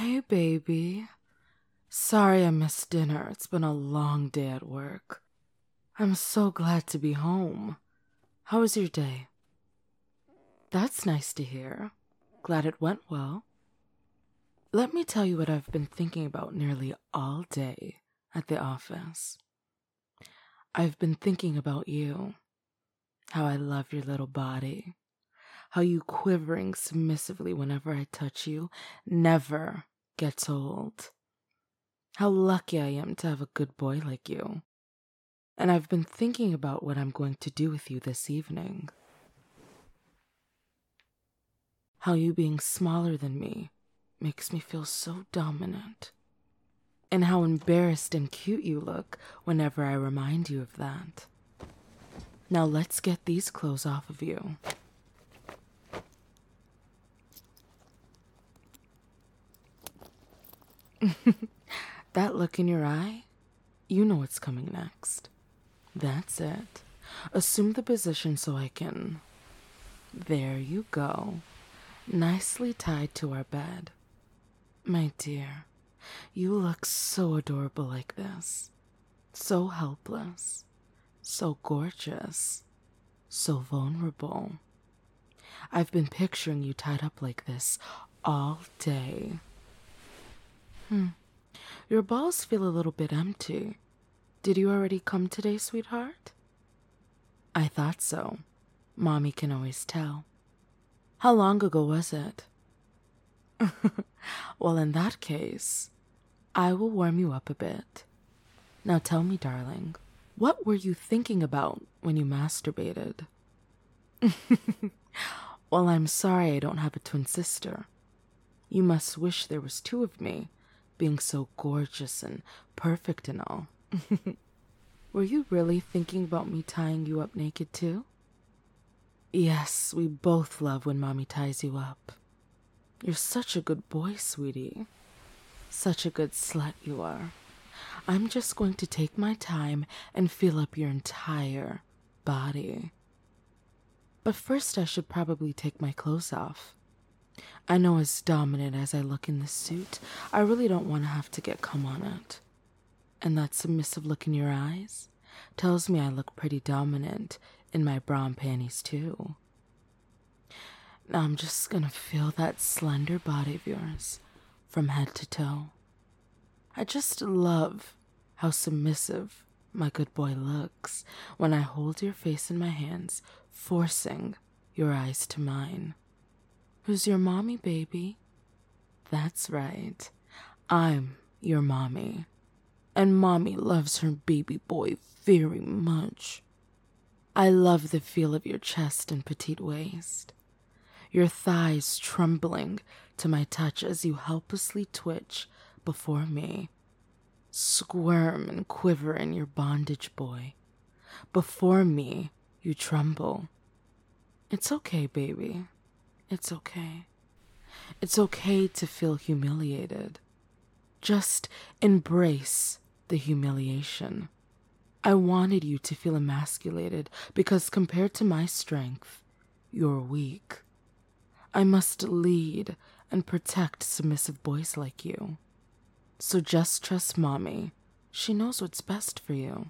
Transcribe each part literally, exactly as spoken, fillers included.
Hey, baby. Sorry I missed dinner. It's been a long day at work. I'm so glad to be home. How was your day? That's nice to hear. Glad it went well. Let me tell you what I've been thinking about nearly all day at the office. I've been thinking about you. How I love your little body. How you quivering submissively whenever I touch you never gets old. How lucky I am to have a good boy like you. And I've been thinking about what I'm going to do with you this evening. How you being smaller than me makes me feel so dominant. And how embarrassed and cute you look whenever I remind you of that. Now let's get these clothes off of you. That look in your eye? You know what's coming next. That's it. Assume the position so I can... There you go. Nicely tied to our bed. My dear, you look so adorable like this. So helpless. So gorgeous. So vulnerable. I've been picturing you tied up like this all day. Hmm. Your balls feel a little bit empty. Did you already come today, sweetheart? I thought so. Mommy can always tell. How long ago was it? Well, in that case, I will warm you up a bit. Now tell me, darling, what were you thinking about when you masturbated? Well, I'm sorry I don't have a twin sister. You must wish there was two of me, being so gorgeous and perfect and all. Were you really thinking about me tying you up naked too? Yes, we both love when Mommy ties you up. You're such a good boy, sweetie. Such a good slut you are. I'm just going to take my time and feel up your entire body. But first I should probably take my clothes off. I know as dominant as I look in this suit, I really don't want to have to get cum on it. And that submissive look in your eyes tells me I look pretty dominant in my bra and panties too. Now I'm just gonna feel that slender body of yours from head to toe. I just love how submissive my good boy looks when I hold your face in my hands, forcing your eyes to mine. Who's your mommy, baby? That's right. I'm your mommy. And mommy loves her baby boy very much. I love the feel of your chest and petite waist. Your thighs trembling to my touch as you helplessly twitch before me. Squirm and quiver in your bondage, boy. Before me, you tremble. It's okay, baby. It's okay. It's okay to feel humiliated. Just embrace the humiliation. I wanted you to feel emasculated because compared to my strength, you're weak. I must lead and protect submissive boys like you. So just trust Mommy. She knows what's best for you.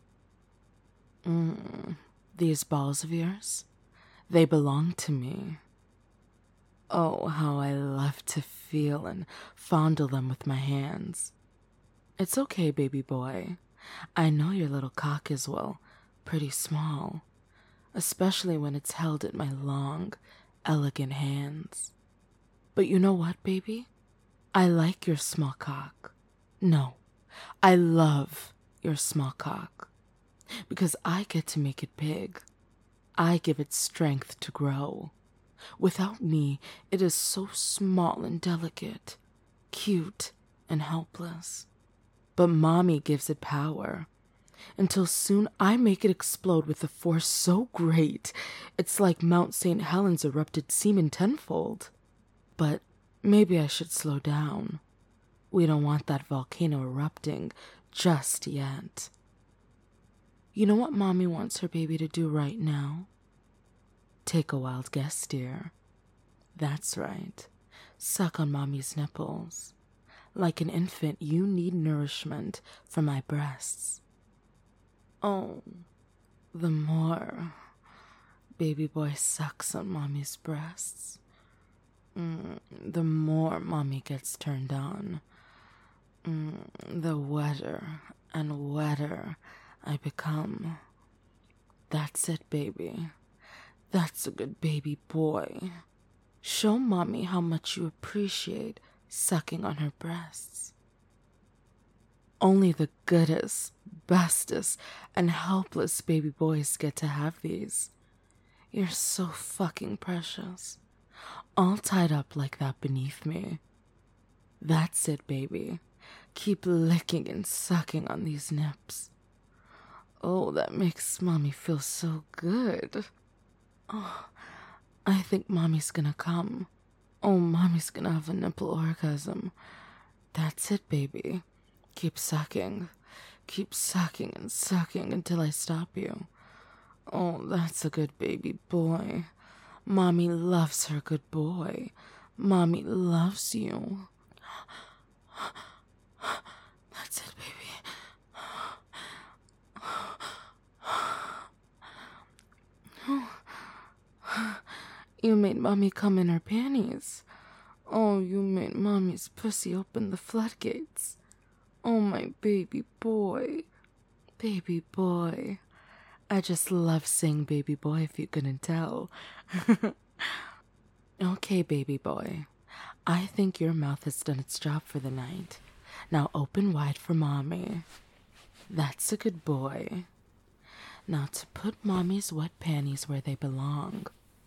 Mm, these balls of yours, they belong to me. Oh, how I love to feel and fondle them with my hands. It's okay, baby boy. I know your little cock is, well, pretty small, especially when it's held in my long, elegant hands. But you know what, baby? I like your small cock. No, I love your small cock. Because I get to make it big. I give it strength to grow. Without me, it is so small and delicate, cute and helpless. But Mommy gives it power, until soon I make it explode with a force so great, it's like Mount Saint Helens erupted semen tenfold. But maybe I should slow down. We don't want that volcano erupting just yet. You know what Mommy wants her baby to do right now? Take a wild guess, dear. That's right. Suck on Mommy's nipples. Like an infant, you need nourishment from my breasts. Oh, the more baby boy sucks on mommy's breasts, mm, the more mommy gets turned on. Mm, the wetter and wetter I become. That's it, baby. That's a good baby boy. Show mommy how much you appreciate sucking on her breasts. Only the goodest, bestest, and helpless baby boys get to have these. You're so fucking precious. All tied up like that beneath me. That's it, baby. Keep licking and sucking on these nips. Oh, that makes mommy feel so good. Oh, I think mommy's gonna come. Oh, mommy's gonna have a nipple orgasm. That's it, baby. Keep sucking. Keep sucking and sucking until I stop you. Oh, that's a good baby boy. Mommy loves her good boy. Mommy loves you. That's it, baby. You made mommy come in her panties. Oh, you made mommy's pussy open the floodgates. Oh, my baby boy. Baby boy. I just love saying baby boy if you couldn't tell. Okay, baby boy. I think your mouth has done its job for the night. Now open wide for mommy. That's a good boy. Now to put mommy's wet panties where they belong.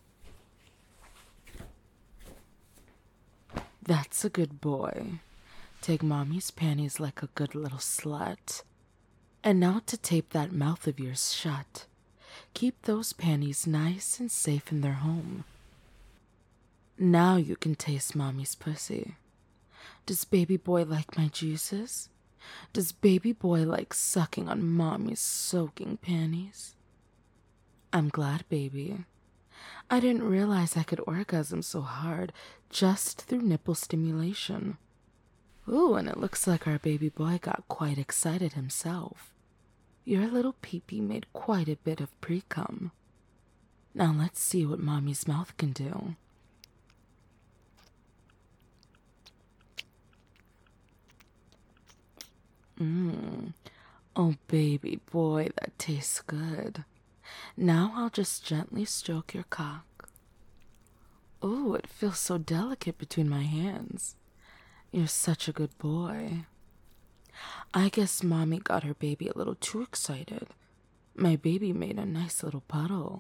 That's a good boy. Take mommy's panties like a good little slut. And now to tape that mouth of yours shut. Keep those panties nice and safe in their home. Now you can taste mommy's pussy. Does baby boy like my juices? Does baby boy like sucking on mommy's soaking panties? I'm glad, baby. I didn't realize I could orgasm so hard just through nipple stimulation. Ooh, and it looks like our baby boy got quite excited himself. Your little peepee made quite a bit of pre-cum. Now let's see what mommy's mouth can do. Mmm. Oh, baby boy, that tastes good. Now I'll just gently stroke your cock. Ooh, it feels so delicate between my hands. You're such a good boy. I guess mommy got her baby a little too excited. My baby made a nice little puddle.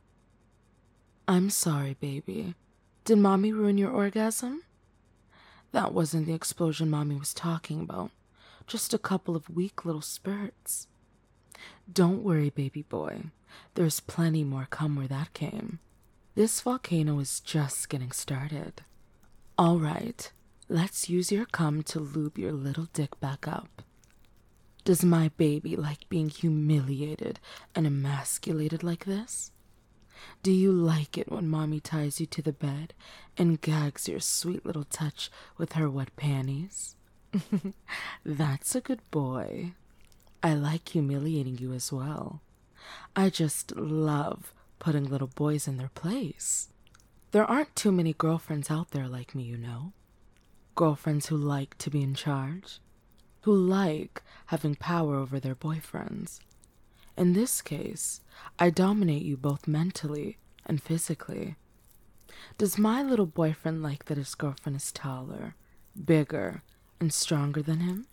I'm sorry, baby. Did mommy ruin your orgasm? That wasn't the explosion mommy was talking about. Just a couple of weak little spurts. Don't worry, baby boy. There's plenty more cum where that came. This volcano is just getting started. All right, let's use your cum to lube your little dick back up. Does my baby like being humiliated and emasculated like this? Do you like it when mommy ties you to the bed and gags your sweet little touch with her wet panties? That's a good boy. I like humiliating you as well. I just love putting little boys in their place. There aren't too many girlfriends out there like me, you know. Girlfriends who like to be in charge, who like having power over their boyfriends. In this case, I dominate you both mentally and physically. Does my little boyfriend like that his girlfriend is taller, bigger, and stronger than him?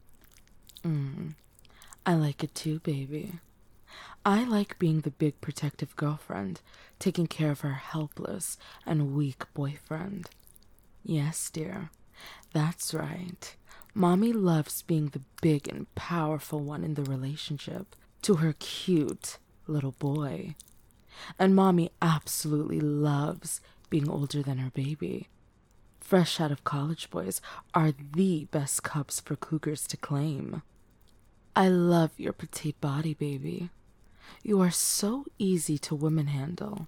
Mm, I like it too, baby. I like being the big protective girlfriend, taking care of her helpless and weak boyfriend. Yes, dear, that's right. Mommy loves being the big and powerful one in the relationship to her cute little boy. And mommy absolutely loves being older than her baby. Fresh out of college boys are the best cubs for cougars to claim. I love your petite body, baby. You are so easy to women handle.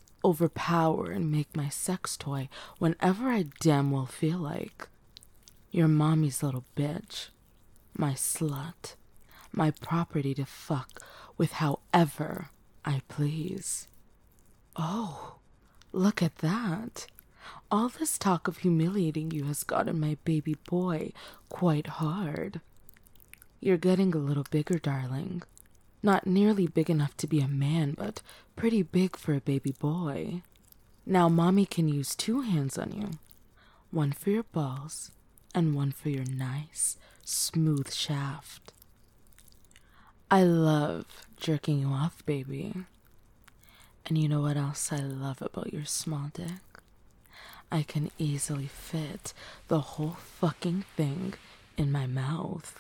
Overpower and make my sex toy whenever I damn well feel like. You're mommy's little bitch. My slut. My property to fuck with however I please. Oh, look at that. All this talk of humiliating you has gotten my baby boy quite hard. You're getting a little bigger, darling. Not nearly big enough to be a man, but pretty big for a baby boy. Now mommy can use two hands on you. One for your balls, and one for your nice, smooth shaft. I love jerking you off, baby. And you know what else I love about your small dick? I can easily fit the whole fucking thing in my mouth.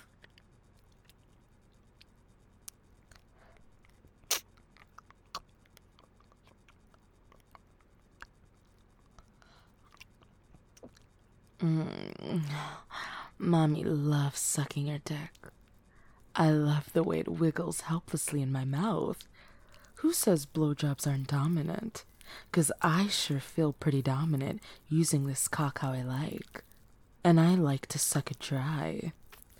Mm. Mommy loves sucking your dick. I love the way it wiggles helplessly in my mouth. Who says blowjobs aren't dominant? 'Cause I sure feel pretty dominant using this cock how I like. And I like to suck it dry.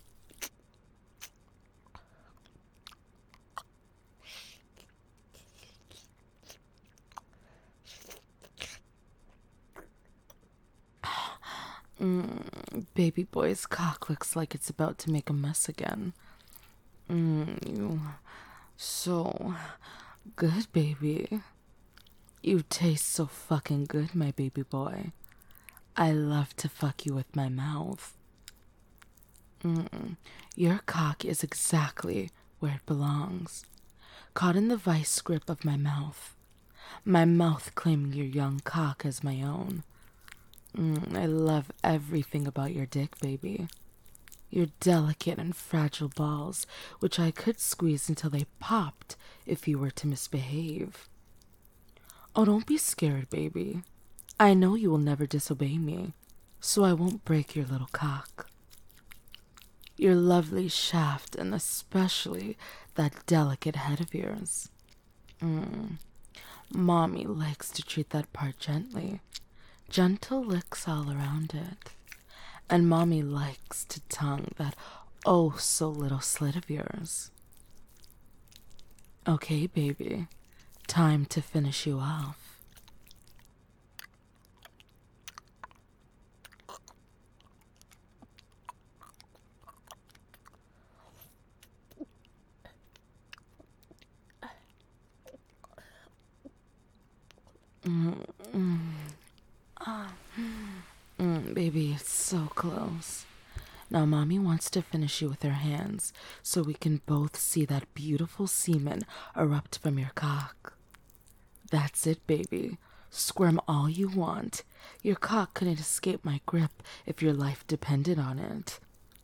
Mm, baby boy's cock looks like it's about to make a mess again. Mm, you so good, baby. You taste so fucking good, my baby boy. I love to fuck you with my mouth. Mm, your cock is exactly where it belongs. Caught in the vice grip of my mouth. My mouth claiming your young cock as my own. Mm, I love everything about your dick, baby. Your delicate and fragile balls, which I could squeeze until they popped if you were to misbehave. Oh, don't be scared, baby. I know you will never disobey me, so I won't break your little cock. Your lovely shaft, and especially that delicate head of yours. Mm. Mommy likes to treat that part gently. Gentle licks all around it. And mommy likes to tongue that oh so little slit of yours. Okay, baby. Time to finish you off. Mm, mm, ah, mm, baby, it's so close. Now, mommy wants to finish you with her hands so we can both see that beautiful semen erupt from your cock. That's it, baby. Squirm all you want. Your cock couldn't escape my grip if your life depended on it.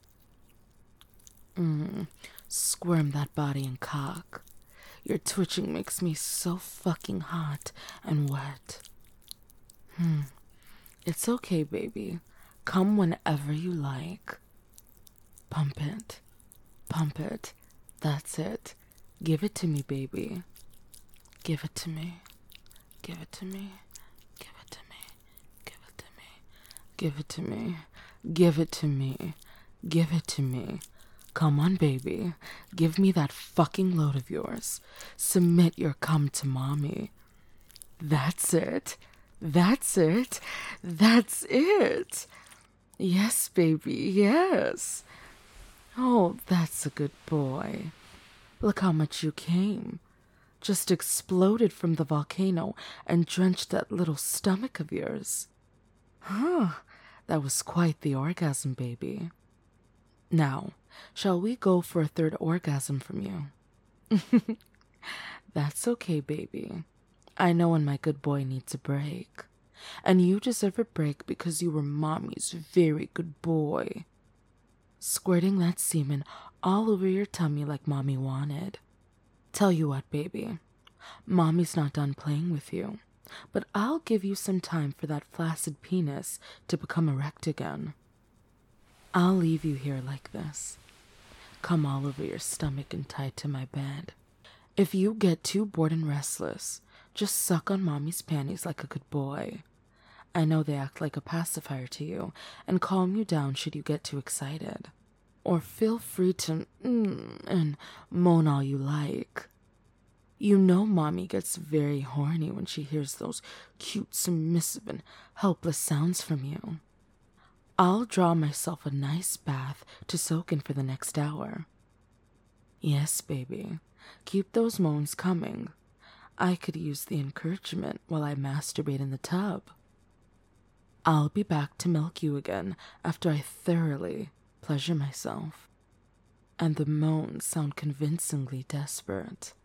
Mm, squirm that body and cock. Your twitching makes me so fucking hot and wet. Hmm. It's okay, baby. Come whenever you like. Pump it. Pump it. That's it. Give it to me, baby. Give it to me. Give it to me. Give it to me. Give it to me. Give it to me. Give it to me. Give it to me. Come on, baby. Give me that fucking load of yours. Submit your cum to mommy. That's it. That's it. That's it. Yes, baby, yes. Oh, that's a good boy. Look how much you came. Just exploded from the volcano and drenched that little stomach of yours. Huh, that was quite the orgasm, baby. Now, shall we go for a third orgasm from you? That's okay, baby. I know when my good boy needs a break. And you deserve a break because you were mommy's very good boy. Squirting that semen all over your tummy like mommy wanted. Tell you what, baby. Mommy's not done playing with you. But I'll give you some time for that flaccid penis to become erect again. I'll leave you here like this. Come all over your stomach and tied to my bed. If you get too bored and restless, just suck on mommy's panties like a good boy. I know they act like a pacifier to you and calm you down should you get too excited. Or feel free to mm, and moan all you like. You know Mommy gets very horny when she hears those cute, submissive, and helpless sounds from you. I'll draw myself a nice bath to soak in for the next hour. Yes, baby, keep those moans coming. I could use the encouragement while I masturbate in the tub. I'll be back to milk you again after I thoroughly pleasure myself. And the moans sound convincingly desperate.